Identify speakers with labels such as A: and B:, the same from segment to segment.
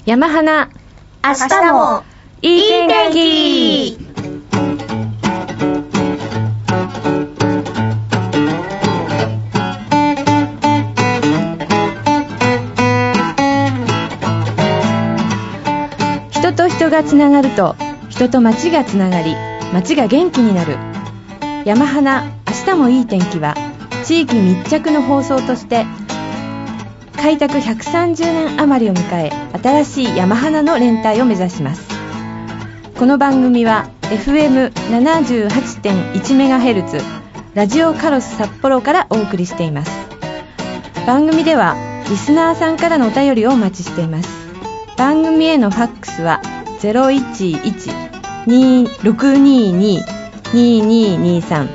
A: 山花、
B: 明日もいい天気。
A: 人と人がつながると、人と街がつながり、街が元気になる。山花、明日もいい天気は、地域密着の放送として開拓130年余りを迎え、新しい山花の連帯を目指します。この番組は FM78.1MHz ラジオカロス札幌からお送りしています。番組ではリスナーさんからのお便りをお待ちしています。番組へのファックスは 011-622-2223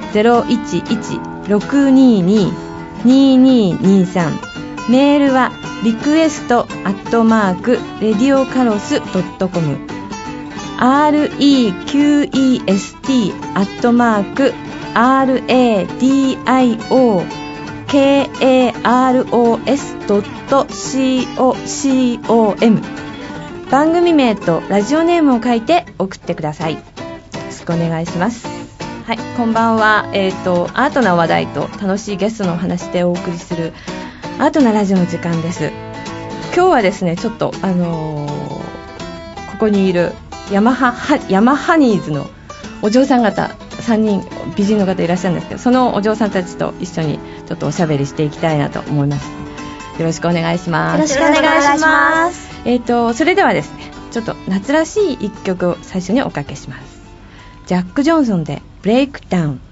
A: 011-622-2223。メールはrequest@radiocaros.com request@radiocaros.com。 番組名とラジオネームを書いて送ってください。よろしくお願いします。はい、こんばんは。アートな話題と楽しいゲストのお話でお送りするアートなラジオの時間です。今日はですね、ちょっとここにいるヤマハニーズのお嬢さん方3人美人の方いらっしゃるんですけど、そのお嬢さんたちと一緒にちょっとおしゃべりしていきたいなと思います。よろしくお願いします。
B: よろしくお願いします。
A: それではですね、ちょっと夏らしい一曲を最初におかけします。ジャック・ジョンソンでブレイクダウン。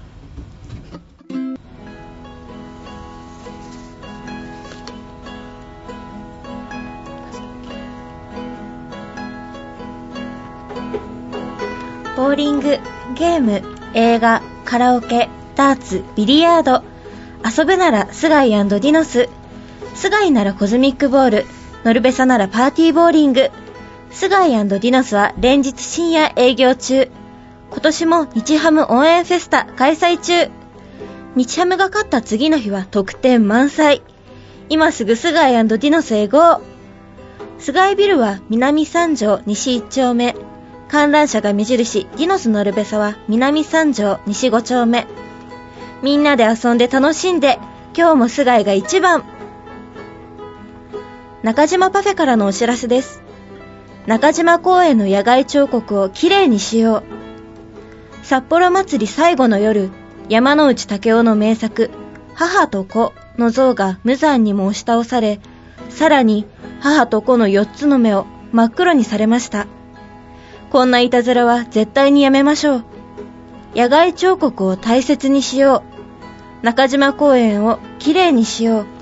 B: ボーリング、ゲーム、映画、カラオケ、ダーツ、ビリヤード。遊ぶならスガイ&ディノス。スガイならコズミックボール、ノルベサならパーティーボーリング。スガイ&ディノスは連日深夜営業中。今年も日ハム応援フェスタ開催中。日ハムが勝った次の日は特典満載。今すぐスガイ&ディノスへ GO。 スガイビルは南三条西1丁目。観覧車が目印ディノスノルベサは南三条西5丁目。みんなで遊んで楽しんで、今日もスガイが一番。中島パフェからのお知らせです。中島公園の野外彫刻をきれいにしよう。札幌祭り最後の夜、山内武雄の名作母と子の像が無残にも押し倒され、さらに母と子の4つの目を真っ黒にされました。こんないたずらは絶対にやめましょう。野外彫刻を大切にしよう。中島公園をきれいにしよう。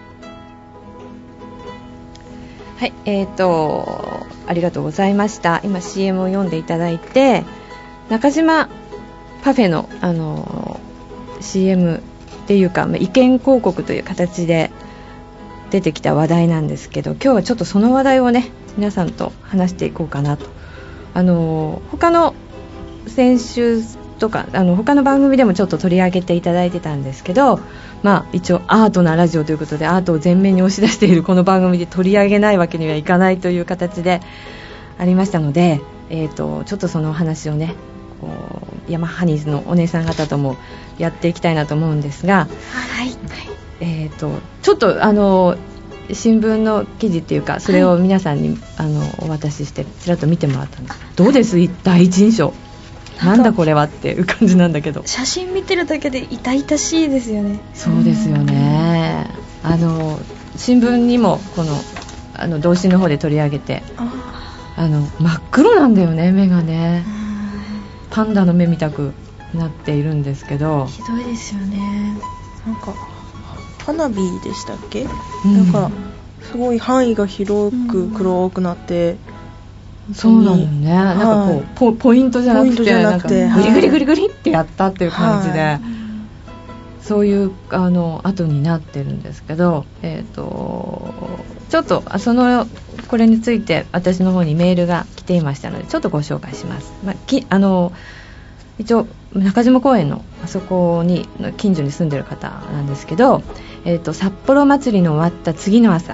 A: はい、ありがとうございました。今 CM を読んでいただいて、中島パフェの、CM っていうか意見広告という形で出てきた話題なんですけど、今日はちょっとその話題をね、皆さんと話していこうかなと。他の先週とか他の番組でもちょっと取り上げていただいてたんですけど、一応アートなラジオということでアートを前面に押し出しているこの番組で取り上げないわけにはいかないという形でありましたので、ちょっとその話をね、ヤマハニーズのお姉さん方ともやっていきたいなと思うんですが、
B: はい、
A: ちょっと新聞の記事っていうか、それを皆さんに、お渡ししてちらっと見てもらったんです。どうです？第一印象。なんだこれはっていう感じなんだけど、
C: 写真見てるだけで痛々しいですよね。
A: そうですよね。新聞にもこの同心の方で取り上げて、真っ黒なんだよね、目がね。パンダの目みたくなっているんですけど、
C: ひどいですよね。
D: なんか花火でしたっけ、なんかすごい範囲が広く黒くなって、
A: そうなのね、なんかこうポイントじゃなくてなんかグリグリグリグリってやったっていう感じで、そういう後になってるんですけど、ちょっとこれについて私の方にメールが来ていましたので、ちょっとご紹介します。一応中島公園のあそこに近所に住んでる方なんですけど、札幌祭りの終わった次の朝、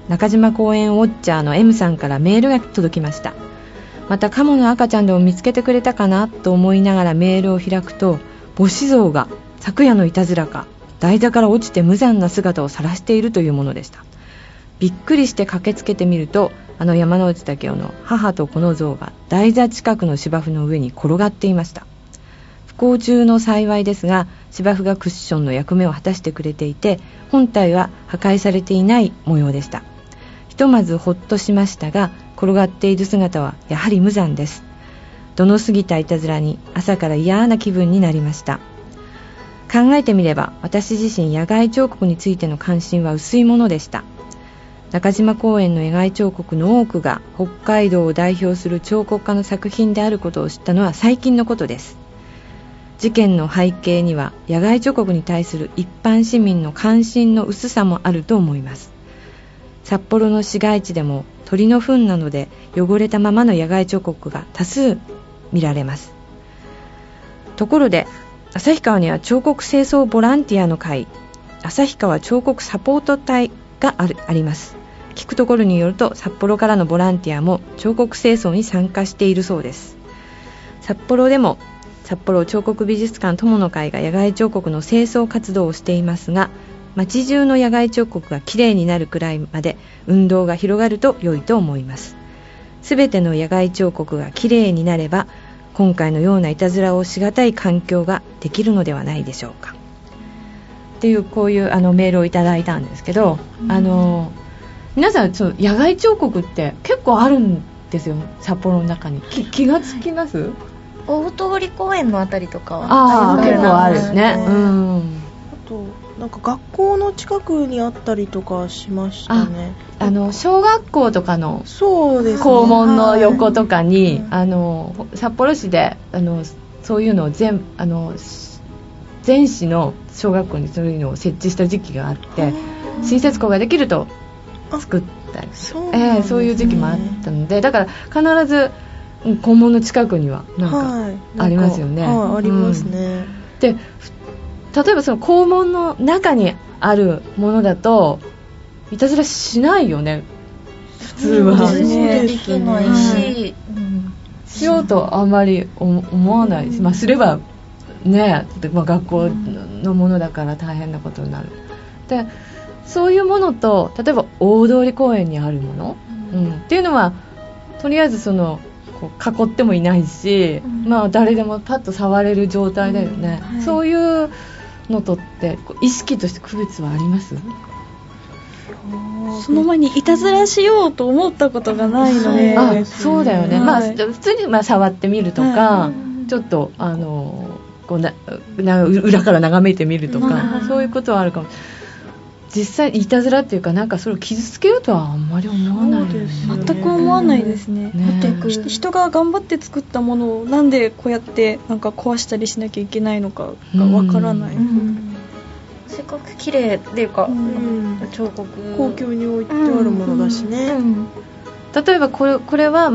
A: 中島公園ウォッチャーの M さんからメールが届きました。またカモの赤ちゃんでも見つけてくれたかなと思いながらメールを開くと、母子象が昨夜のいたずらか台座から落ちて無残な姿を晒しているというものでした。びっくりして駆けつけてみると、山内武雄の母と子の像が台座近くの芝生の上に転がっていました。不幸中の幸いですが、芝生がクッションの役目を果たしてくれていて、本体は破壊されていない模様でした。ひとまずほっとしましたが、転がっている姿はやはり無残です。度の過ぎたいたずらに朝から嫌な気分になりました。考えてみれば、私自身野外彫刻についての関心は薄いものでした。中島公園の野外彫刻の多くが北海道を代表する彫刻家の作品であることを知ったのは最近のことです。事件の背景には野外彫刻に対する一般市民の関心の薄さもあると思います。札幌の市街地でも鳥の糞などで汚れたままの野外彫刻が多数見られます。ところで旭川には彫刻清掃ボランティアの会、旭川彫刻サポート隊があります。聞くところによると、札幌からのボランティアも彫刻清掃に参加しているそうです。札幌でも札幌彫刻美術館友の会が野外彫刻の清掃活動をしていますが、街中の野外彫刻がきれいになるくらいまで運動が広がると良いと思います。すべての野外彫刻がきれいになれば、今回のようないたずらをしがたい環境ができるのではないでしょうか。っていうこういうメールをいただいたんですけど、皆さんその野外彫刻って結構あるんですよ、札幌の中に。気がつきます？
B: 大通公園のあたりとかは
A: 結構あるね。
D: あとなんか学校の近くにあったりとかしましたね。
A: 小学校とかの
D: そうですね、
A: 校門の横とかに、札幌市でそういうのを全市の小学校にそういうのを設置した時期があって、新設校ができると作ったり、そういう時期もあったので、だから必ず校門の近くにはなんかありますよね。
D: ありますね。
A: で、例えばその校門の中にあるものだといたずらしないよね、普通は。
B: できないし、
A: しようとあんまり思わないし、すればね、学校のものだから大変なことになる。で、そういうものと例えば大通公園にあるもの、っていうのはとりあえずこう囲ってもいないし、誰でもパッと触れる状態だよね。そういうのとって意識として区別はあります？
C: その前にいたずらしようと思ったことがないので。
A: そうだよね。普通に触ってみるとか、ちょっとこう裏から眺めてみるとか、そういうことはあるかも。実際いたずらっていうか、なんかそれを傷つけようとはあんまり思わない、
C: 全く思わないですね。だって人が頑張って作ったものをなんでこうやってなんか壊したりしなきゃいけないのかがわからない。
B: せっかく綺麗っていうか、彫刻
D: 公共に置いてあるものだしね。
A: 例えばこれは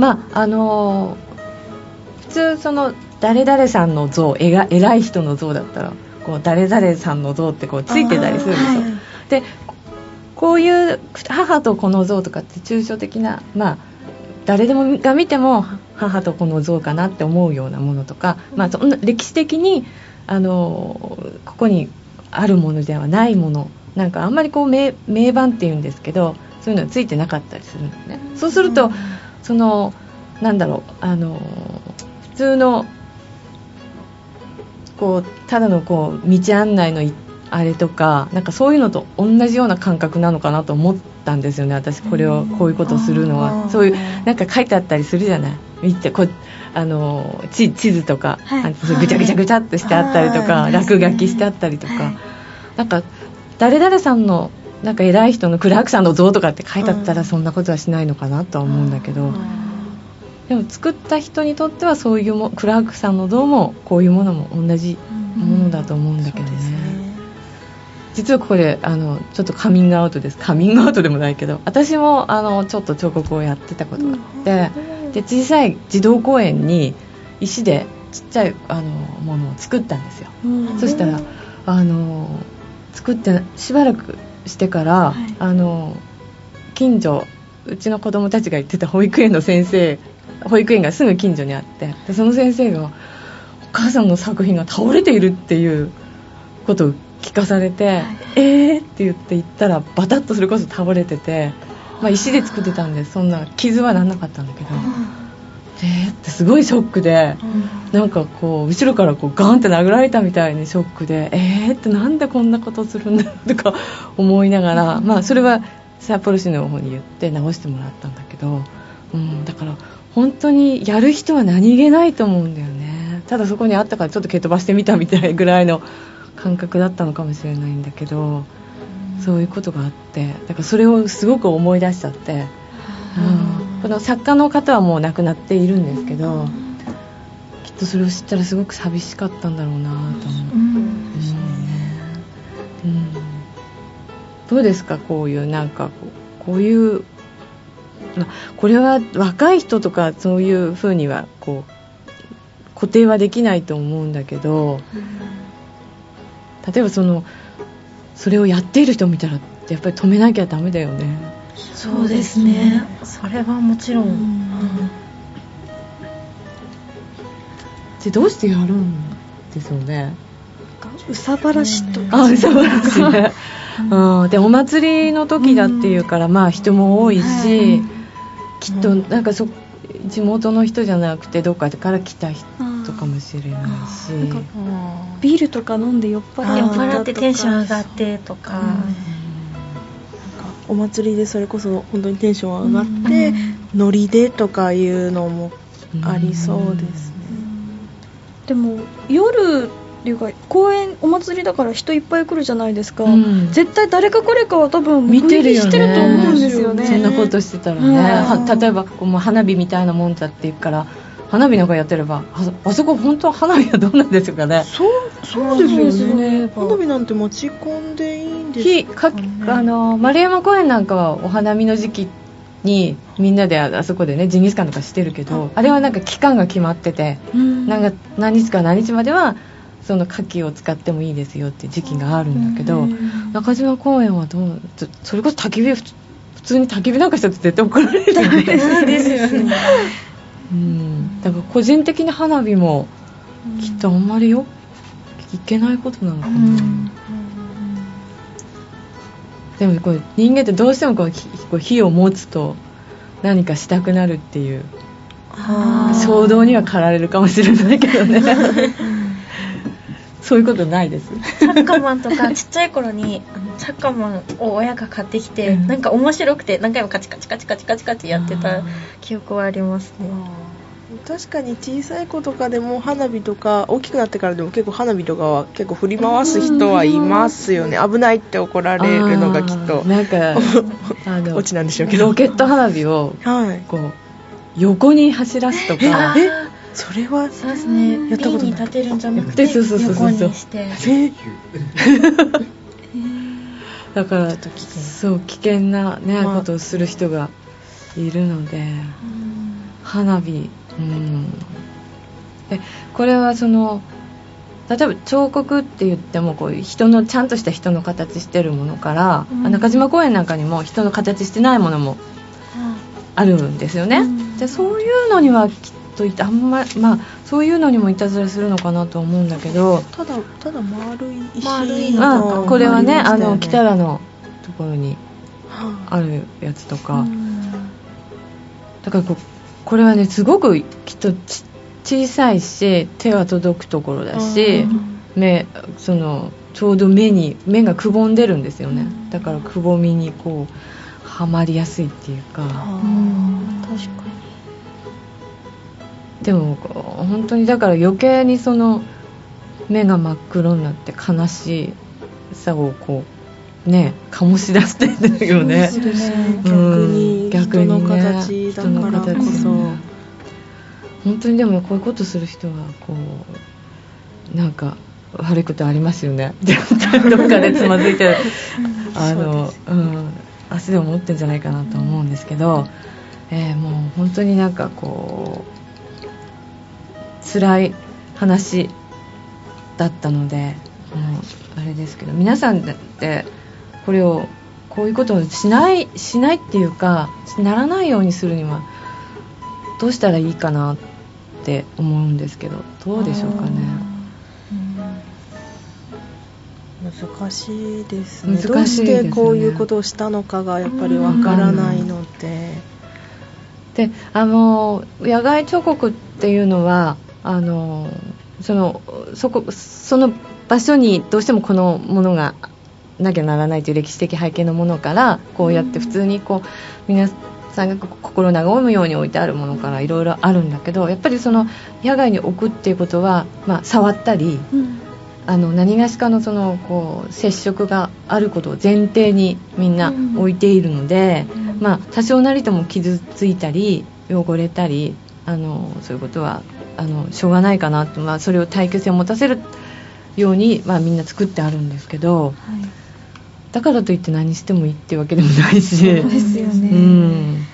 A: 普通誰々さんの像、偉い人の像だったらこう誰々さんの像ってこうついてたりするんですよ。で、こういう母と子の像とかって抽象的な、誰でもが見ても母と子の像かなって思うようなものとか、そんな歴史的にここにあるものではないもの、なんかあんまりこう名板っていうんですけど、そういうのがついてなかったりするんですね。そうするとなんだろう、普通のこうただのこう道案内のあれとか、なんかそういうのと同じような感覚なのかなと思ったんですよね。私こういうことをするのは、そういうなんか書いてあったりするじゃない。見て地図とか、ぐちゃぐちゃぐちゃっとしてあったりとか、落書きしてあったりとか、なんか誰々さんのなんか偉い人のクラークさんの像とかって書いてあったらそんなことはしないのかなとは思うんだけど、でも作った人にとってはそういうクラークさんの像もこういうものも同じものだと思うんだけどね。実はこれちょっとカミングアウトです。カミングアウトでもないけど、私もちょっと彫刻をやってたことがあって、で小さい児童公園に石でちっちゃいものを作ったんですよ。そしたら作ってしばらくしてから、 近所、うちの子供たちが行ってた保育園の先生、保育園がすぐ近所にあって、でその先生がお母さんの作品が倒れているっていうことを聞かされて、って言って行ったらバタッとそれこそ倒れてて、石で作ってたんでそんな傷はなんなかったんだけど、ってすごいショックで、なんかこう後ろからこうガンって殴られたみたいにショックで、ってなんでこんなことするんだろうとか思いながら、それは札幌市の方に言って直してもらったんだけど、だから本当にやる人は何気ないと思うんだよね。ただそこにあったからちょっと蹴飛ばしてみたみたいぐらいの感覚だったのかもしれないんだけど、そういうことがあって、だからそれをすごく思い出しちゃって、この作家の方はもう亡くなっているんですけど、きっとそれを知ったらすごく寂しかったんだろうなと思う、どうですか、こういうなんかこういう、これは若い人とかそういう風にはこう固定はできないと思うんだけど、例えばそれをやっている人を見たらやっぱり止めなきゃダメだよね。
B: そうですね、それはもちろん、
A: でどうしてやるんですよね。
C: うさばらしとか、
A: うさばらしねでお祭りの時だっていうから、人も多いし、きっとなんか地元の人じゃなくてどっかから来た人かもしれないし、
C: ビールとか飲んで酔っ払
B: ってテンション上がってとか、
D: お祭りでそれこそ本当にテンション上がって、ノリでとかいうのもありそうですね。
C: でも夜っていうか公園、お祭りだから人いっぱい来るじゃないですか、絶対誰かこれかは多分見てるしてると思うんですよね。
A: そんなことしてたらね、例えばもう花火みたいなもんだっていうから花火なんかやってれば、あそこ本当は花火はどうなんですかね。
D: そうですよね。花火なんて持ち込んでいいんですかね。
A: 丸山公園なんかはお花見の時期にみんなであそこでねジンギスカンとかしてるけど、あれはなんか期間が決まってて、なんか何日から何日まではその火器を使ってもいいですよっていう時期があるんだけど、中島公園はそれこそ焚き火、普通に焚き火なんかしたら絶対怒られるよね。
B: ですよね。
A: だから個人的に花火もきっとあんまりいけないことなのかな、でもこれ人間ってどうしてもこう火を持つと何かしたくなるっていう衝動には駆られるかもしれないけどねそういうことないです。
B: チャッカマンとかちっちゃい頃にチャッカマンを親が買ってきて、なんか面白くて何回もカチカチカチカチカチカチやってた記憶はありますね。
D: 確かに小さい子とかでも花火とか大きくなってからでも結構花火とかは結構振り回す人はいますよね。危ないって怒られるのがきっと
A: なんか
D: オチなんでしょうけど、
A: ロケット花火をこう横に走らすとか、
D: それは
B: そうですね、
D: やったことない。
B: 瓶に立てるんじゃなくて横にして
A: だからそう危険な、ことをする人がいるので、花火、でこれは例えば彫刻って言ってもこうちゃんとした人の形してるものから、中島公園なんかにも人の形してないものもあるんですよね。でそういうのにはきっとあんまそういうのにもいたずらするのかなと思うんだけど、
D: ただ丸い石
A: これはね北良のところにあるやつとか、だからこれはねすごくきっと小さいし手は届くところだし、ちょうど目がくぼんでるんですよね。だからくぼみにこうはまりやすいっていうか、
B: 確かに。
A: でも本当にだから余計に目が真っ黒になって悲しさをこうね醸し出してるよね。
D: 逆に人の形だからこそ、
A: 本当にでもこういうことする人はこうなんか悪いことありますよね。どっかでつまずいて足でも持ってんじゃないかなと思うんですけど、もう本当になんかこう辛い話だったので、あれですけど、皆さんってここういうことをしないっていうか、ならないようにするにはどうしたらいいかなって思うんですけど、どうでしょうかね。
D: 難しいですね。
A: 難しいですね。
D: どうしてこういうことをしたのかがやっぱりわからないので、
A: で、野外彫刻っていうのはその場所にどうしてもこのものがなきゃならないという歴史的背景のものから、こうやって普通にこう皆さんが心和むように置いてあるものからいろいろあるんだけど、やっぱりその野外に置くっていうことは、触ったり、何がしかのこう接触があることを前提にみんな置いているので、多少なりとも傷ついたり汚れたりそういうことはしょうがないかなと、それを耐久性を持たせるように、みんな作ってあるんですけど、だからといって何してもいいっていうわけでもないし。
C: そうですよね。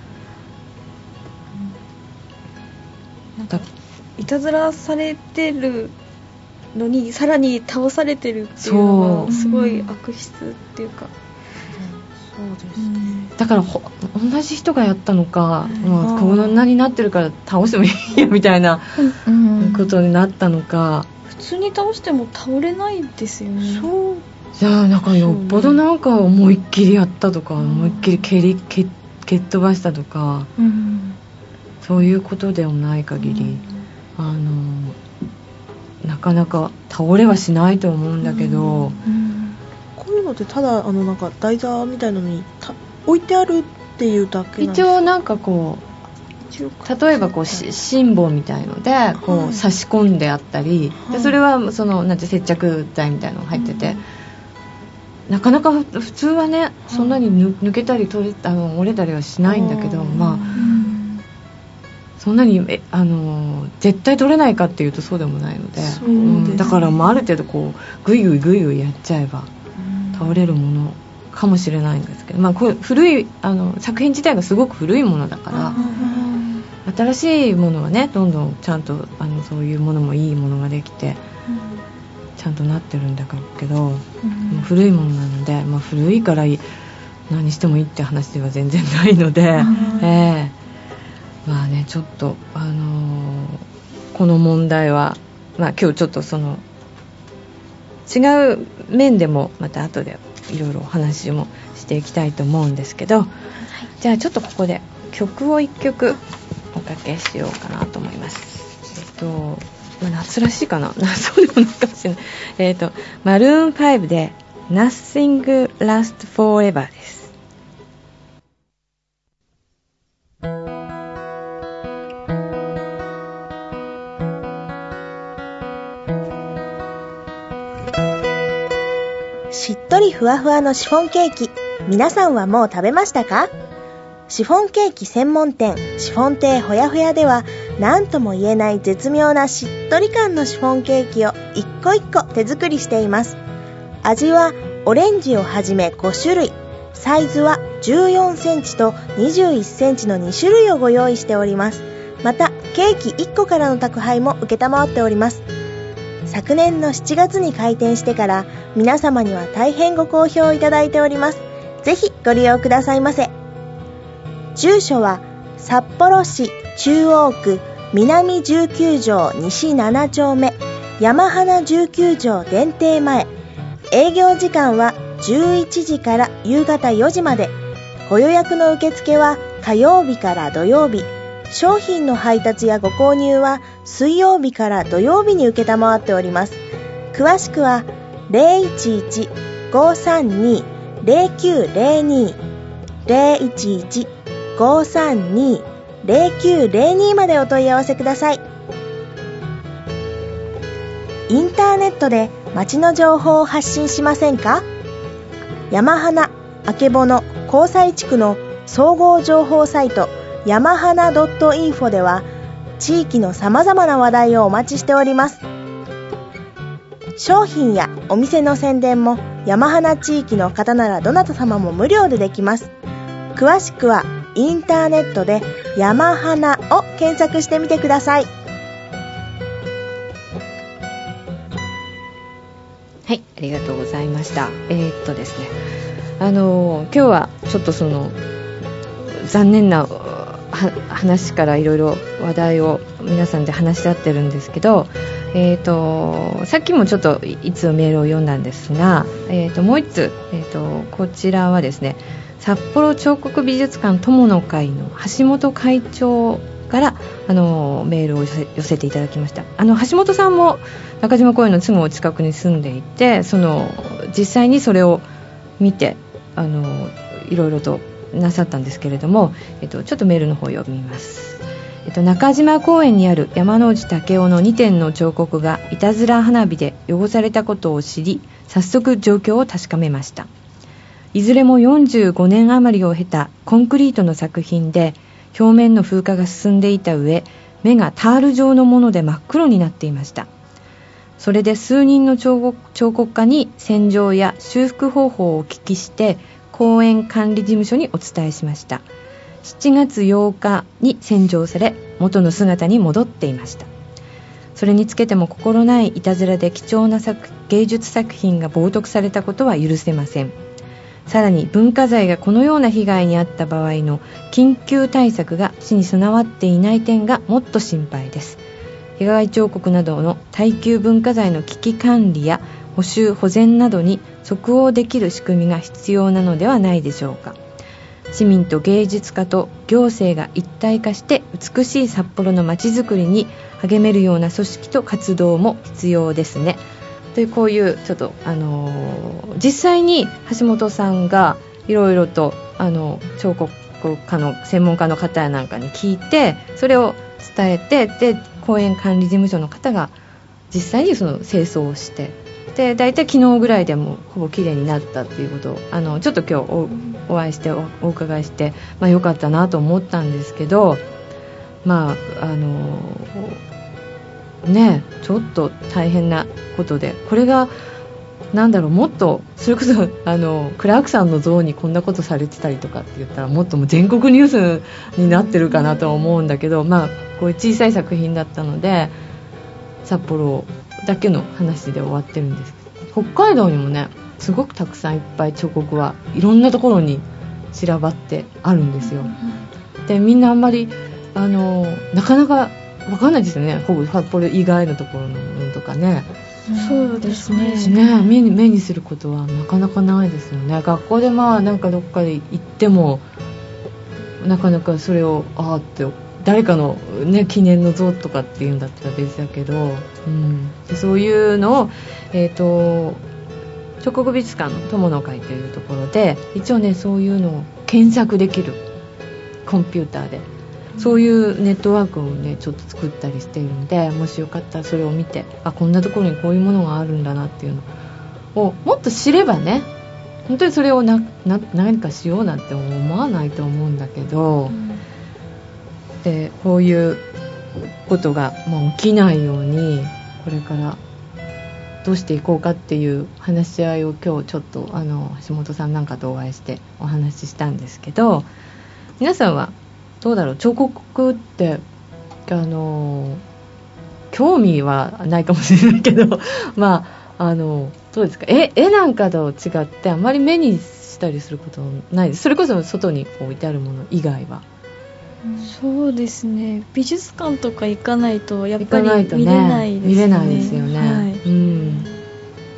C: なんかいたずらされてるのにさらに倒されてるっていうのがすごい悪質っていうか、
D: そうですね。
A: だから同じ人がやったのか、こんなになってるから倒してもいいやみたいなことになったのか、
C: 普通に倒しても倒れないですよね。
D: そう
A: じゃあなんかよっぽどなんか思いっきりやったとか、思いっきり蹴っ飛ばしたとか、そういうことでもない限り、なかなか倒れはしないと思うんだけど、
D: こういうのってただなんか台座みたいなのに置いてあるっていうだけなんですか？
A: 一応なんかこう、例えばこう辛抱みたいのでこう差し込んであったり、でそれはなんて接着剤みたいなのが入ってて、なかなか普通はねそんなに抜けたり折れたりはしないんだけど、そんなに絶対取れないかっていうとそうでもないので、だからある程度こうグイグイやっちゃえば倒れるものかもしれないんですけど、こう古い作品自体がすごく古いものだから、新しいものはねどんどんちゃんとそういうものもいいものができて、ちゃんとなってるんだけど、古いものなので、古いから何してもいいって話では全然ないので、ちょっとこの問題は、今日ちょっと違う面でもまた後でいろいろお話もしていきたいと思うんですけど、じゃあちょっとここで曲を1曲おかけしようかなと思います。夏らしいかなそうでもないかもしれない。マルーン5で Nothing Lasts Forever です。
B: しっとりふわふわのシフォンケーキ、皆さんはもう食べましたか？シフォンケーキ専門店シフォン亭ほやほやでは、何とも言えない絶妙なしっとり感のシフォンケーキを一個一個手作りしています。味はオレンジをはじめ5種類、サイズは14センチと21センチの2種類をご用意しております。またケーキ1個からの宅配も承っております。昨年の7月に開店してから皆様には大変ご好評いただいております。ぜひご利用くださいませ。住所は札幌市中央区南19条西7丁目山花19条電停前。営業時間は11時から夕方4時まで。ご予約の受付は火曜日から土曜日。商品の配達やご購入は水曜日から土曜日に承っております。詳しくは 011-532-0902 011-532-0902 までお問い合わせください。インターネットで街の情報を発信しませんか？山花、あけぼの、交際地区の総合情報サイト山花 .info では地域のさまざまな話題をお待ちしております。商品やお店の宣伝も山花地域の方ならどなた様も無料でできます。詳しくはインターネットで山花を検索してみてください。
A: はい、ありがとうございました。ですね、 今日はちょっとその残念な話からいろいろ話題を皆さんで話し合ってるんですけど、さっきもちょっといつメールを読んだんですが、もう一つ、こちらはですね、札幌彫刻美術館友の会の橋本会長からメールを寄せていただきました。橋本さんも中島公園のすぐ近くに住んでいて、実際にそれを見ていろいろとなさったんですけれども、ちょっとメールの方を読みます。中島公園にある山内武雄の2点の彫刻がいたずら花火で汚されたことを知り、早速状況を確かめました。いずれも45年余りを経たコンクリートの作品で、表面の風化が進んでいた上、目がタール状のもので真っ黒になっていました。それで数人の彫刻家に洗浄や修復方法をお聞きして、公園管理事務所にお伝えしました。7月8日に洗浄され、元の姿に戻っていました。それにつけても心ないいたずらで貴重な芸術作品が冒涜されたことは許せません。さらに文化財がこのような被害に遭った場合の緊急対策が市に備わっていない点がもっと心配です。被害彫刻などの耐久文化財の危機管理や補修保全などに即応できる仕組みが必要なのではないでしょうか。市民と芸術家と行政が一体化して美しい札幌の街づくりに励めるような組織と活動も必要ですね。というこういうちょっと実際に橋本さんがいろいろと彫刻家の専門家の方やなんかに聞いて、それを伝えて、で公園管理事務所の方が実際にその清掃をして、でだいたい昨日ぐらいでもほぼきれいになったっていうことをちょっと今日お会いしてお伺いして、良かったなと思ったんですけど、ちょっと大変なことで、これがもっとそれこそクラークさんの像にこんなことされてたりとかって言ったら、もっとも全国ニュースになってるかなとは思うんだけど、こういう小さい作品だったので札幌だけの話で終わってるんですけど、北海道にもねすごくたくさんいっぱい彫刻はいろんなところに散らばってあるんですよ。でみんなあんまりなかなかわかんないですよね、ほぼ札幌以外のところのものとかね。
C: そうですね。
A: 目にすることはなかなかないですよね。学校でなんかどっかで行ってもなかなかそれをって誰かの、記念の像とかっていうんだったら別だけど、でそういうのを、彫刻美術館の友の会というところで一応ね、そういうのを検索できるコンピューターでそういうネットワークをねちょっと作ったりしているので、もしよかったらそれを見て、こんなところにこういうものがあるんだなっていうのをもっと知ればね、本当にそれを何かしようなんて思わないと思うんだけど、でこういうことが起きないようにこれからどうしていこうかっていう話し合いを今日ちょっと橋本さんなんかとお会いしてお話ししたんですけど、皆さんはどうだろう、彫刻って興味はないかもしれないけどどうですか、絵なんかと違ってあまり目にしたりすることないです。それこそ外に置いてあるもの以外は。
C: そうですね、美術館とか行かないとやっぱり見れないですよね。
A: 見れないですよね、
C: はい、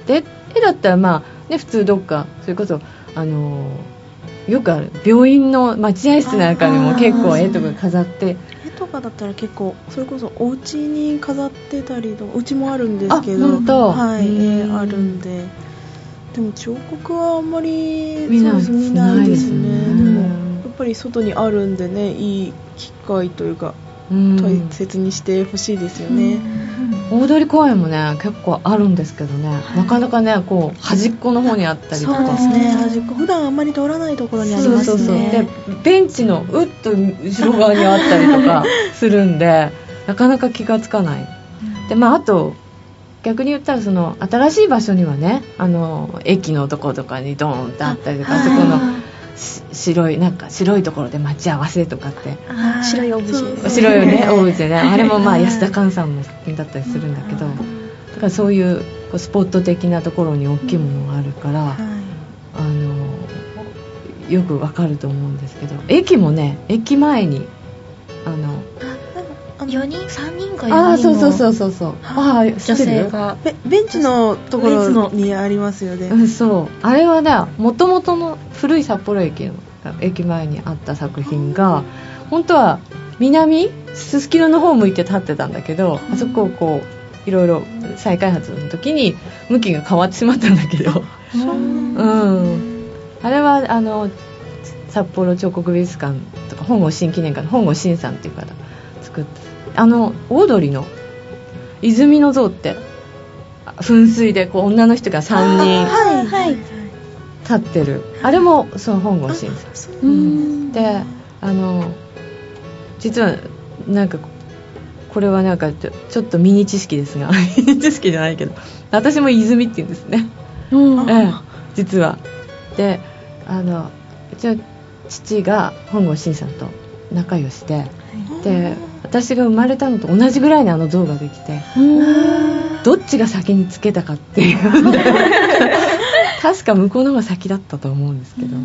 A: で絵だったら普通どっかそれこそよくある病院の待合室なんかにも結構絵とか飾って、
D: 絵とかだったら結構それこそお家に飾ってたりとか、うちもあるんですけど、
A: 本当、
D: はい、あるんで、でも彫刻はあんまり
A: 見ない
D: ですね。
A: ね。
D: でもやっぱり外にあるんでね、いい機会というか大切にしてほしいですよね。
A: 大通公園もね結構あるんですけどね、なかなかねこう端っこの方にあったりとか、
D: そうですね、端っこ普段あんまり通らないところにありますね。
A: でベンチのうっと後ろ側にあったりとかするんでなかなか気がつかない。であと逆に言ったらその新しい場所にはね駅のところとかにドーンってあったりとか、そこの白いところで待ち合わせとかって、
C: 白いオブジェ、
A: 白いねオブジェね、あれも安田寛さんの作品だったりするんだけど、だからそういうスポット的なところに大きいものがあるから、 よくわかると思うんですけど、駅もね、駅前に
B: 4人3人か4人
A: そう
B: 女性が
D: ベンチのところにありますよね。
A: そうあれはね、もともとの古い札幌駅の駅前にあった作品が、本当は南すすきのの方向いて立ってたんだけど、あそこをこういろいろ再開発の時に向きが変わってしまったんだけど、あれは札幌彫刻美術館とか本郷新記念館の本郷新さんっていう方作って、オードリーの泉の像って噴水でこう女の人が3人立ってる、あれもその本郷新さんで、実はなんかこれはなんかちょっとミニ知識ですがミニ知識じゃないけど、私も泉って言うんですね、実は。でうちの父が本郷新さんと仲良しで、で私が生まれたのと同じぐらいに像ができて、どっちが先につけたかっていうので確か向こうの方が先だったと思うんですけど、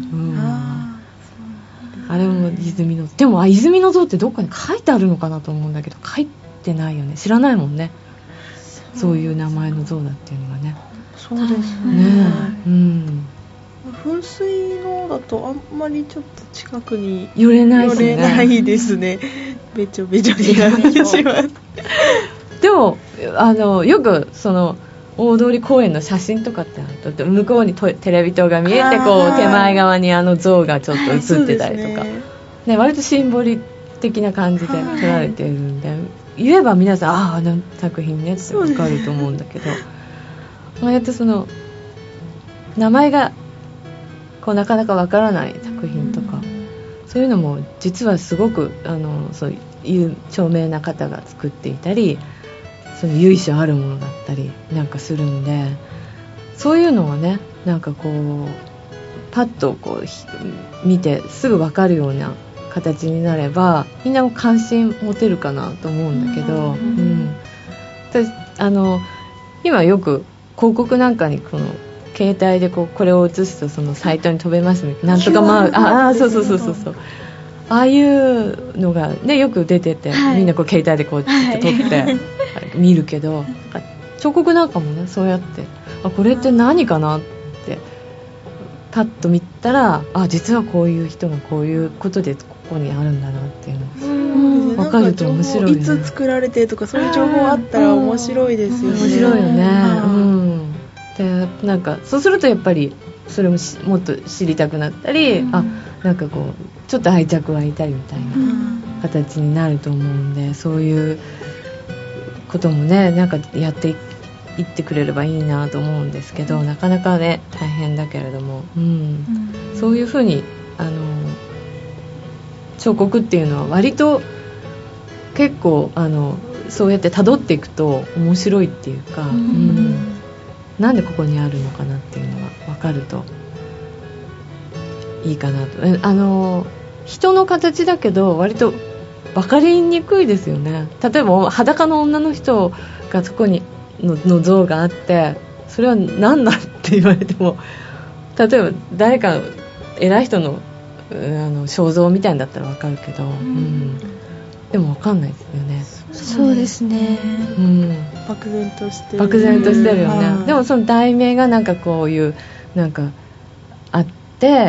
A: あれも泉の、でも泉の像ってどっかに書いてあるのかなと思うんだけど、書いてないよね、知らないもんね、そういう名前の像だっていうのがね。
D: そうですね。噴水のだとあんまりちょっと近くに
A: 寄れない
D: ですね。べちょべちょになってしまう。
A: でもよくその大通公園の写真とかってあると、向こうにテレビ塔が見えて、こう手前側に像がちょっと映ってたりとか、ね、割とシンボリ的な感じで撮られているんで、言えば皆さんあの作品ねって分かると思うんだけど、ああやってその名前がこうなかなかわからない作品とか、そういうのも実はすごくそういう著名な方が作っていたり、その由緒あるものだったりなんかするんで、そういうのはね、なんかこうパッとこう見てすぐわかるような形になれば、みんなも関心持てるかなと思うんだけど、今よく広告なんかにこの携帯でこれを映すとそのサイトに飛べますみたいな、なんとかそうああいうのがねよく出てて、みんなこう携帯でこう撮って見るけど、彫刻なんかもねそうやってこれって何かなってパッと見たら、実はこういう人がこういうことでここにあるんだなっていうのが分かると面白いね。
D: いつ作られてとかそういう情報あったら面白いですよね。
A: 面白いよね。でなんかそうするとやっぱりそれももっと知りたくなったり、なんかこうちょっと愛着湧いたりみたいな形になると思うんで、そういうこともねなんかやっていってくれればいいなと思うんですけど、なかなかね大変だけれども、そういうふうに彫刻っていうのは割と結構そうやって辿っていくと面白いっていうか、なんでここにあるのかなっていうのが分かるといいかなと。人の形だけど割と分かりにくいですよね。例えば裸の女の人がそこに の像があって、それは何だって言われても、例えば誰か偉い人の肖像みたいだったら分かるけど、でも分かんないですよね。
C: そうですね、
D: 漠然として
A: るよね。でもその題名がなんかこういうなんかあって、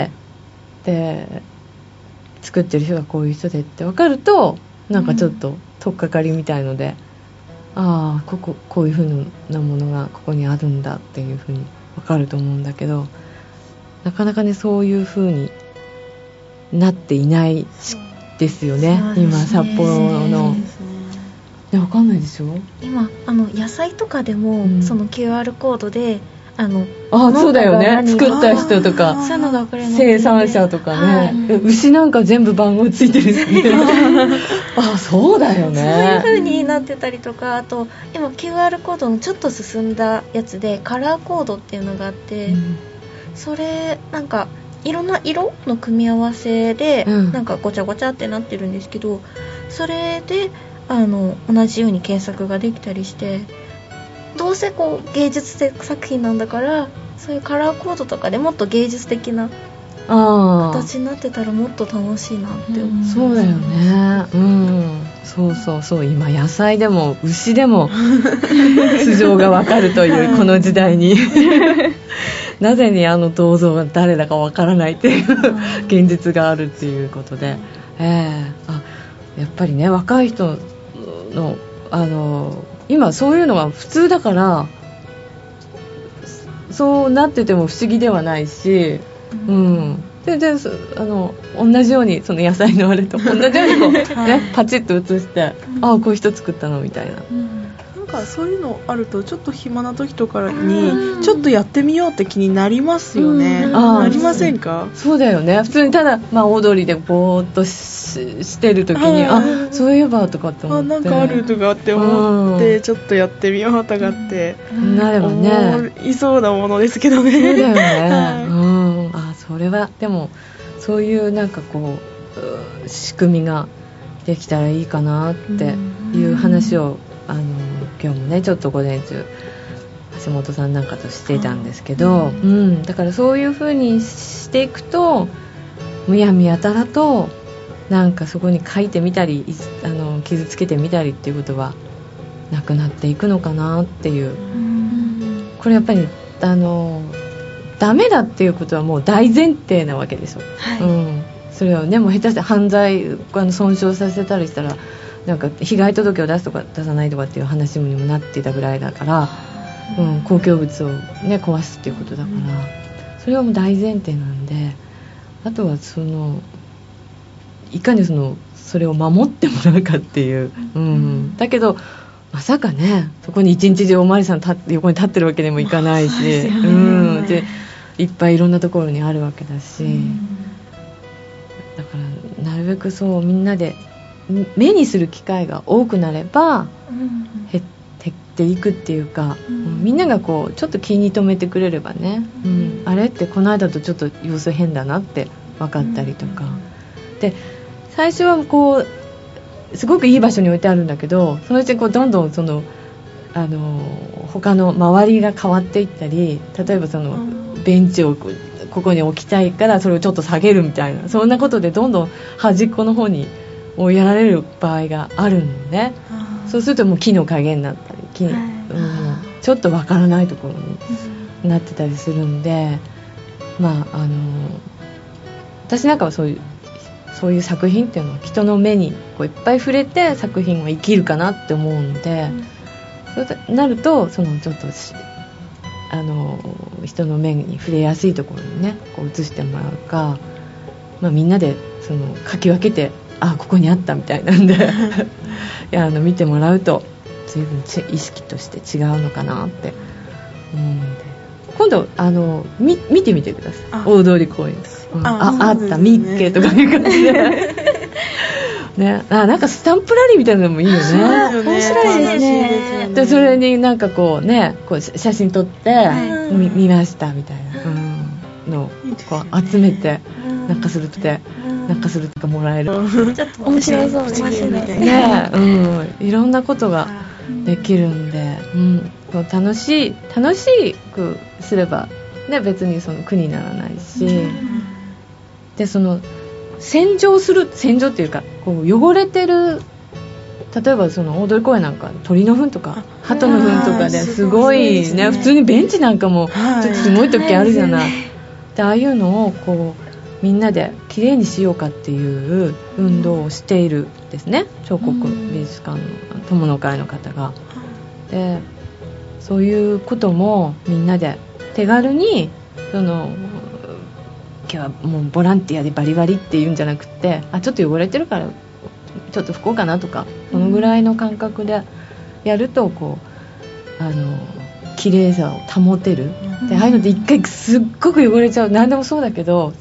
A: で作ってる人がこういう人でって分かると、なんかちょっと取っかかりみたいので、こういう風なものがここにあるんだっていう風に分かると思うんだけど、なかなかねそういう風になっていないですよね、今札幌の。分かんないでしょ。
B: 今野菜とかでも、その QR コードで
A: そうだよね、作った人とか
B: そういうのが分かるようになって
A: 生産者とかね、牛なんか全部番号ついてるしねそうだよね。
B: そういう風になってたりとか、あと今 QR コードのちょっと進んだやつでカラーコードっていうのがあって、それなんかいろんな色の組み合わせで、なんかごちゃごちゃってなってるんですけど、それで同じように検索ができたりして、どうせこう芸術的作品なんだから、そういうカラーコードとかでもっと芸術的な
C: 形になってたらもっと楽しいなって思う、
A: そうだよね。そう今野菜でも牛でも素性がわかるというこの時代になぜに銅像が誰だかわからないっていう現実があるっていうことで、やっぱりね、若い人の今そういうのが普通だからそうなってても不思議ではないし、で同じようにその野菜のあれと同じようにこう、パチッと写して、こういう人作ったのみたいな、
D: なんかそういうのあるとちょっと暇な時とかにちょっとやってみようって気になりますよね。なりませんか？
A: そうだよね。普通にただ、大通りでぼーっとしてる時に、そういえばとかって思って、
D: なんかあるとかって思って、ちょっとやってみようとかって
A: なればね、
D: 思いそうなものですけどね。
A: そうだよね。それはでもそういうなんかこう仕組みができたらいいかなっていう話を今日もねちょっと午前中橋本さんなんかとしていたんですけど、だからそういう風にしていくとむやみやたらとなんかそこに書いてみたり傷つけてみたりっていうことはなくなっていくのかなっていう、これやっぱりダメだっていうことはもう大前提なわけでしょ、それをねもう下手して犯罪損傷させたりしたらなんか被害届を出すとか出さないとかっていう話にもなっていたぐらいだから、公共物をね壊すっていうことだから、それはもう大前提なんで、あとはいかにそれを守ってもらうかっていう、だけどまさかねそこに一日中おまわりさん横に立ってるわけにもいかないし、でいっぱいいろんなところにあるわけだし、だからなるべくそうみんなで目にする機会が多くなれば減っていくっていうか、みんながこうちょっと気に留めてくれればね、あれってこの間とちょっと様子変だなって分かったりとか、で最初はこうすごくいい場所に置いてあるんだけど、そのうちこうどんどん他の周りが変わっていったり、例えばベンチをここに置きたいからそれをちょっと下げるみたいな、そんなことでどんどん端っこの方に追いやられる場合があるんでね。そうするともう木の影になったりちょっとわからないところになってたりするんで、私なんかはそういう作品っていうのは人の目にこういっぱい触れて作品は生きるかなって思うんで、そうなるとちょっと人の目に触れやすいところにねこう映してもらうか、みんなで書き分けてここにあったみたいなんで見てもらうと随分意識として違うのかなって思うんで、今度見てみてください。大通公園あったミッケとかいう感じでね、なんかスタンプラリーみたいなのもいいよね。
C: 面白いですね。
A: でそれになんかこう写真撮って、見ましたみたいな、のをこう集めてなんかするともらえる。
C: ちょっと面白そうです
A: ね。いろんなことができるんで、楽しくすればね別に苦にならないし、で洗浄っていうかこう汚れてる、例えば大通公園なんか鳥の糞とか鳩の糞とかですごいね、普通にベンチなんかもちょっとすごい時あるじゃない。でああいうのをこうみんなできれいにしようかっていう運動をしているですね、彫刻美術館の友の会の方が。でそういうこともみんなで手軽に今日はもうボランティアでバリバリっていうんじゃなくて、ちょっと汚れてるからちょっと拭こうかなとか、そのぐらいの感覚でやるとこう綺麗さを保てる。でああいうのって一回すっごく汚れちゃう、何でもそうだけど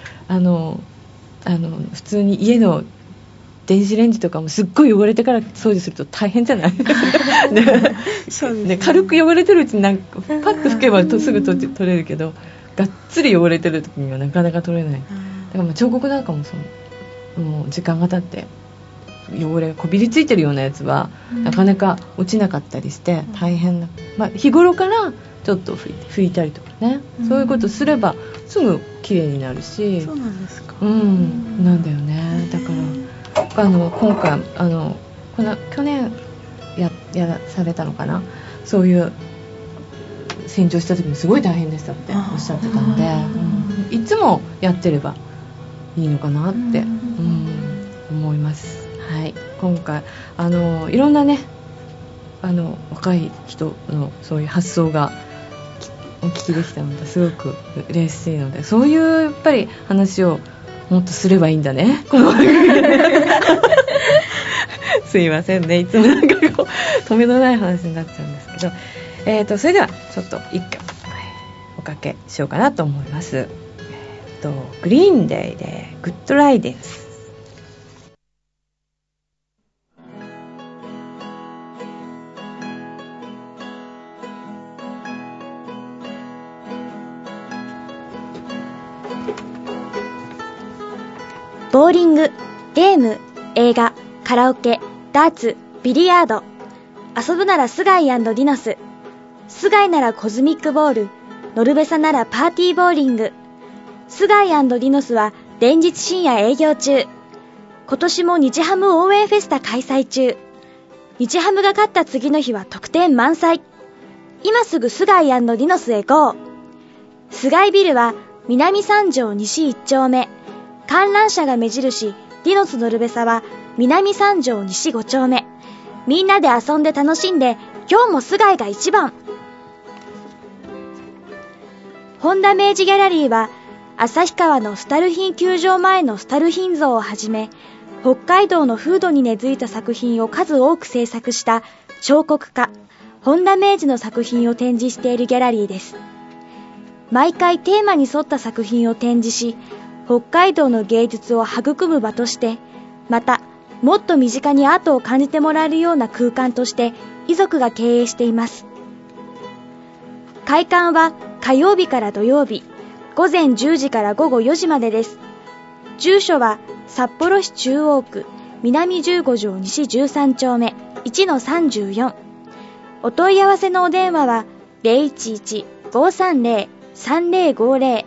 A: 普通に家の電子レンジとかもすっごい汚れてから掃除すると大変じゃないね、軽く汚れてるうちになんかパッと拭けばすぐ取れるけど、がっつり汚れてる時にはなかなか取れない。だから彫刻なんかももう時間が経って汚れがこびりついてるようなやつは、なかなか落ちなかったりして大変な、日頃からちょっと拭いたりとかね、そういうことすればすぐ綺麗になるし。
D: そうなんですか。
A: なんだよね。だから今回去年やらされたのかな、そういう洗浄した時にすごい大変でしたっておっしゃってたので、いつもやってればいいのかなって、思います。はい、今回いろんなね若い人のそういう発想がお聞きできたのですごく嬉しいので、そういうやっぱり話をもっとすればいいんだね、この番組ですいませんね、いつもなんかこう止めのない話になっちゃうんですけど、それではちょっと一回おかけしようかなと思います。グリーンデイでグッドライデンス。
B: ボーリング、ゲーム、映画、カラオケ、ダーツ、ビリヤード。遊ぶならスガイ&ディノス。スガイならコズミックボール。ノルベサならパーティーボーリング。スガイ&ディノスは連日深夜営業中。今年も日ハム応援フェスタ開催中。日ハムが勝った次の日は特典満載。今すぐスガイ&ディノスへ GO。 スガイビルは南三条西1丁目。観覧車が目印ディノスノルベサは南三条西5丁目。みんなで遊んで楽しんで、今日もスガイが一番。ホンダ明治ギャラリーは旭川のスタルヒン球場前のスタルヒン像をはじめ、北海道の風土に根付いた作品を数多く制作した彫刻家本田明治の作品を展示しているギャラリーです。毎回テーマに沿った作品を展示し、北海道の芸術を育む場として、またもっと身近にアートを感じてもらえるような空間として遺族が経営しています。開館は火曜日から土曜日、午前10時から午後4時までです。住所は札幌市中央区南15条西13丁目 1-34。お問い合わせのお電話は 011-530-3050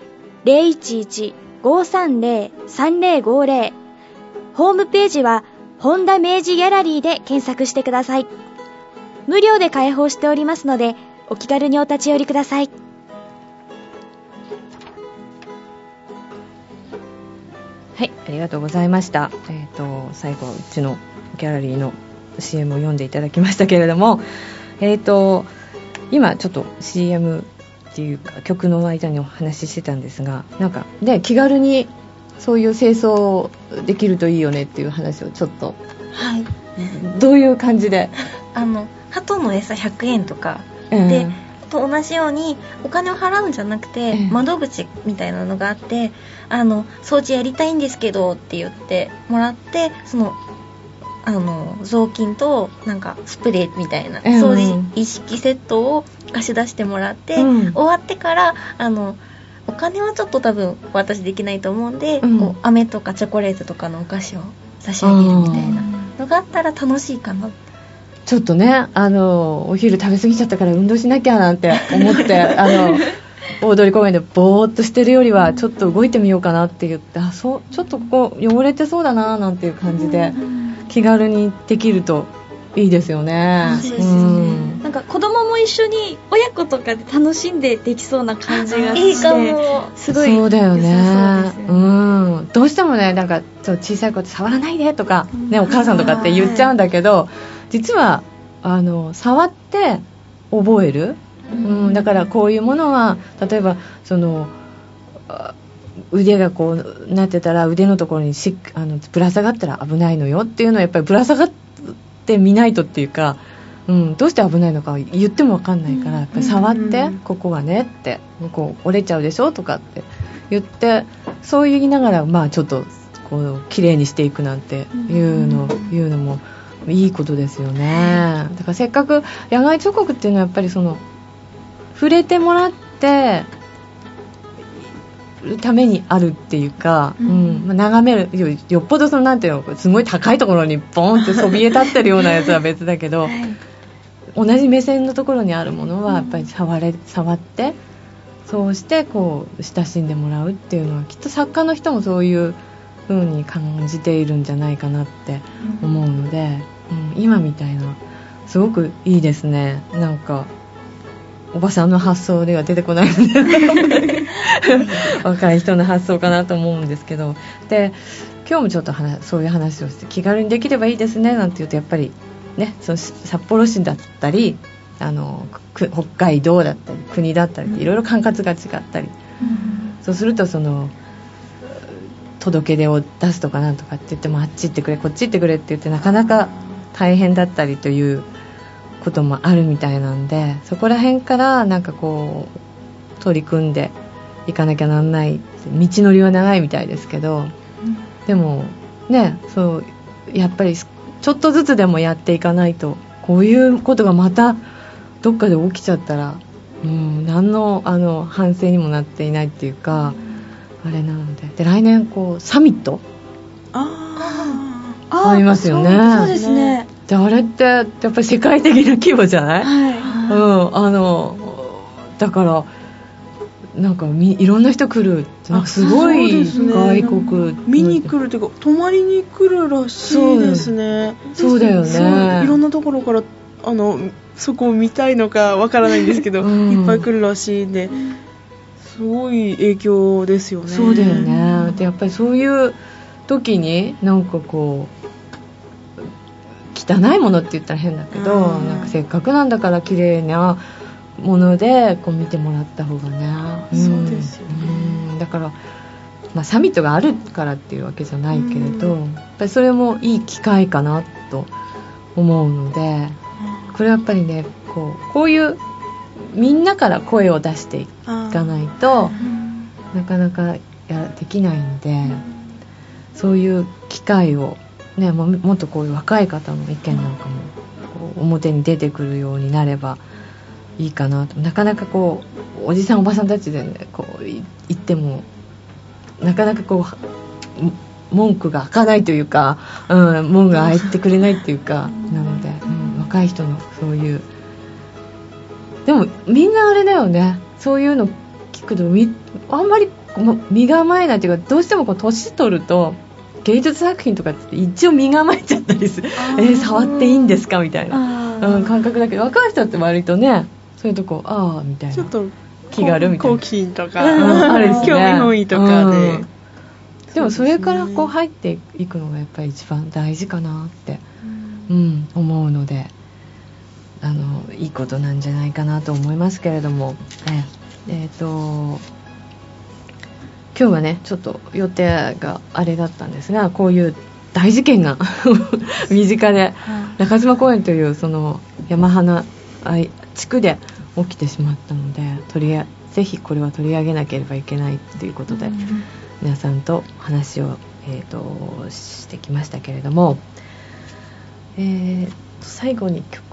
B: 011-530-3050。ホームページは本田明治ギャラリーで検索してください。無料で開放しておりますので、お気軽にお立ち寄りください。
A: はい、ありがとうございました。最後うちのギャラリーの CM を読んでいただきましたけれども、今ちょっと CM っていうか曲の間にお話ししてたんですが、なんかで気軽にそういう清掃できるといいよねっていう話をちょっと、
B: はい、
A: どういう感じで
B: 鳩の餌100円とかで、と同じようにお金を払うんじゃなくて、窓口みたいなのがあって、掃除やりたいんですけどって言ってもらって、その雑巾となんかスプレーみたいな掃除意識セットを貸し出してもらって、終わってからお金はちょっと多分私できないと思うんで、こう飴とかチョコレートとかのお菓子を差し上げるみたいなのがあったら楽しいかな。
A: ちょっとね、お昼食べ過ぎちゃったから運動しなきゃなんて思って大通公園でぼーっとしてるよりはちょっと動いてみようかなって言って、ちょっとここ汚れてそうだななんていう感じで気軽にできるといいですよね。
C: そうですね。なんか子供も一緒に親子とかで楽しんでできそうな感じがして、
B: いいかも。
C: すごい
A: そうだよね。
C: そうですよね。
A: どうしてもね、なんか小さい子って触らないでとか、ね、お母さんとかって言っちゃうんだけど、実は触って覚える、だからこういうものは例えば腕がこうなってたら腕のところにぶら下がったら危ないのよっていうのはやっぱりぶら下がってみないとっていうか、どうして危ないのか言っても分かんないから、やっぱり触って、ここがねってこう折れちゃうでしょとかって言って、そう言いながらまあちょっとこう綺麗にしていくなんていうのもいいことですよね。だからせっかく野外彫刻っていうのはやっぱり触れてもらってためにあるっていうか、眺める よっぽどなんていうのすごい高いところにボーンってそびえ立ってるようなやつは別だけど、 同じ目線のところにあるものはやっぱり触ってそうしてこう親しんでもらうっていうのはきっと作家の人もそういう風に感じているんじゃないかなって思うので、今みたいなすごくいいですね。なんかおばさんの発想では出てこないので若い人の発想かなと思うんですけど、で今日もちょっとそういう話をして気軽にできればいいですねなんて言うとやっぱりね、その札幌市だったり北海道だったり国だったりいろいろ管轄が違ったり、そうするとその届け出を出すとかなんとかって言ってもあっち行ってくれこっち行ってくれって言ってなかなか大変だったりということもあるみたいなんで、そこら辺からなんかこう取り組んでいかなきゃなんない。道のりは長いみたいですけど、でもね、そうやっぱりちょっとずつでもやっていかないとこういうことがまたどっかで起きちゃったら、何の反省にもなっていないっていうか、あれなので、来年こうサミットありますよね。
C: そうですね。
A: であれってやっぱり世界的な規模じゃない？だからなんかいろんな人来るってなんかすごい外国、
D: 見に来るというか泊まりに来るらしいですね。
A: そうだよね。
D: いろんなところからそこを見たいのかわからないんですけどいっぱい来るらしいんで、すごい影響ですよね。
A: そうだよね。でやっぱりそういう時になんかこう汚いものって言ったら変だけど、なんかせっかくなんだから綺麗なものでこう見てもらった方がね、
D: そうですよね。
A: だから、サミットがあるからっていうわけじゃないけれど、やっぱりそれもいい機会かなと思うので、これはやっぱりねこういうみんなから声を出していかないとなかなかできないんで、そういう機会をね、もっとこういう若い方の意見なんかもこう表に出てくるようになればいいかなと。なかなかこうおじさんおばさんたちで、ね、こう言ってもなかなかこう文句が開かないというか、門が開いてくれないっていうか、なので、若い人のそういうでもみんなあれだよね、そういうの聞くとあんまり身構えないというか、どうしてもこう年取ると芸術作品とかって一応身構えちゃったりする触っていいんですかみたいな、感覚だけど、若い人って割とねそういうとこみたいな
D: ちょっと
A: 気軽みたいな
D: 好奇心とか、
A: あるですね、
D: 興味本位とかで、
A: でもそれからこう入っていくのがやっぱり一番大事かなって、思うのでいいことなんじゃないかなと思いますけれども、今日はねちょっと予定があれだったんですが、こういう大事件が身近で、中島公園というその山花地区で起きてしまったので、ぜひこれは取り上げなければいけないということで、皆さんと話を、してきましたけれども、最後に曲、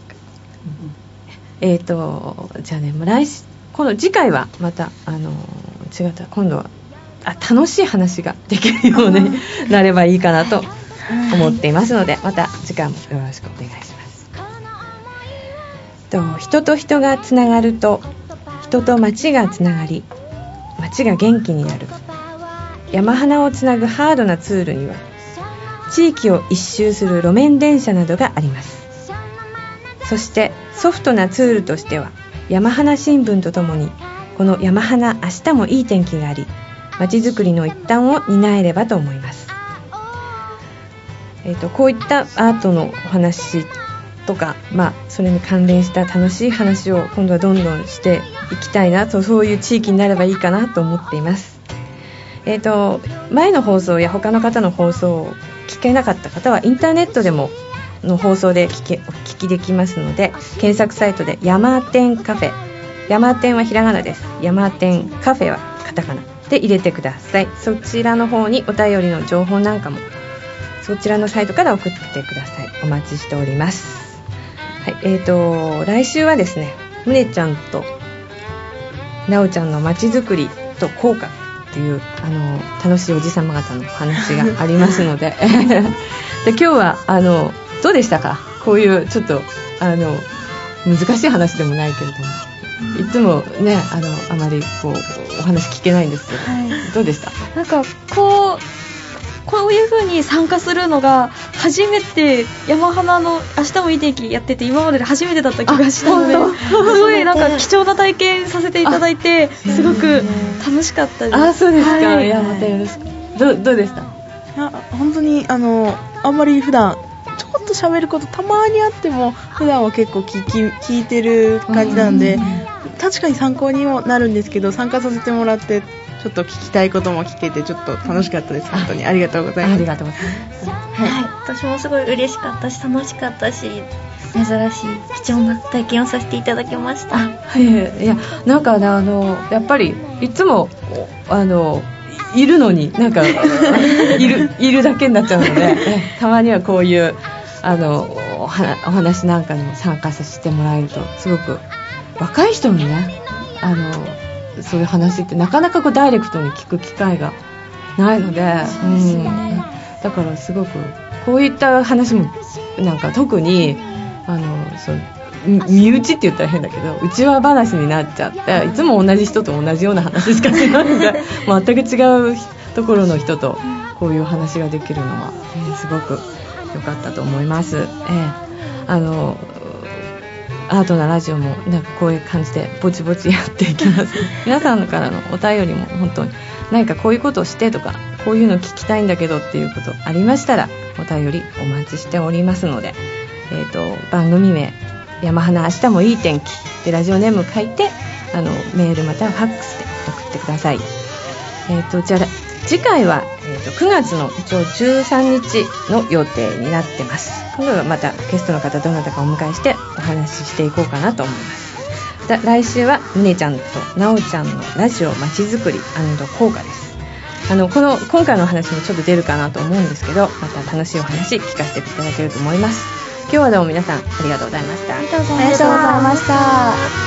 A: じゃあね、今度次回はまた違った今度は楽しい話ができるようになればいいかなと思っていますので、また次回もよろしくお願いします。人と人がつながると人と町がつながり、町が元気になる。山花をつなぐハードなツールには地域を一周する路面電車などがあります。そしてソフトなツールとしては山花新聞とともにこの山花明日もいい天気があり、まちづくりの一端を担えればと思います。こういったアートのお話とか、それに関連した楽しい話を今度はどんどんしていきたいなと、そういう地域になればいいかなと思っています。前の放送や他の方の放送を聞けなかった方はインターネットでもの放送でお聞きできますので、検索サイトで山天カフェ、山天はひらがなです、山天カフェはカタカナで入れてください。そちらの方にお便りの情報なんかもそちらのサイトから送ってください。お待ちしております。はい、来週はですね、むねちゃんとなおちゃんのまちづくりと効果っていう楽しいおじさま方の話がありますのでで今日はどうでしたか、こういうちょっと難しい話でもないけれども、いつもねあまりこうお話聞けないんですけど、
C: はい、
A: どうでした？
C: なんかこういう風に参加するのが初めて、山花の明日もいい天気やってて今までで初めてだった気がしたので、すごいなんか貴重な体験させていただいて、すごく楽しかったです。
A: あ、そうですか、
C: はい、
A: いやまたよろしく。どうでした？
D: いや本当にあんまり普段ちょこっと喋ることたまにあっても、普段は結構聞いてる感じなんで、確かに参考にもなるんですけど、参加させてもらってちょっと聞きたいことも聞けてちょっと楽しかったです。本当にありがとうございます。
A: ありがとうございます。
B: はい、私もすごい嬉しかったし楽しかったし、珍しい貴重な体験をさせていただきました。
A: いやなんかねやっぱりいつもいるのになんかいるだけになっちゃうので、たまにはこういうお話なんかにも参加させてもらえると、すごく若い人にねそういう話ってなかなかこうダイレクトに聞く機会がないので、だからすごくこういった話もなんか特に身内って言ったら変だけど内輪話になっちゃって、いつも同じ人と同じような話しかしないので全く違うところの人とこういう話ができるのは、すごく良かったと思います。アートなラジオもなんかこういう感じでぼちぼちやっていきます。皆さんからのお便りも本当に何かこういうことをしてとかこういうの聞きたいんだけどっていうことありましたらお便りお待ちしておりますので、番組名山花明日もいい天気でラジオネーム書いてメールまたはファックスで送ってください。じゃあ次回は、9月の一応13日の予定になってます。今度はまたゲストの方どなたかお迎えしてお話ししていこうかなと思います。来週はむねちゃんとなおちゃんのラジオまちづくり&効果です。今回のお話もちょっと出るかなと思うんですけど、また楽しいお話聞かせていただけると思います。今日はどうも皆さんありがとうございました。
C: ありがとうございました。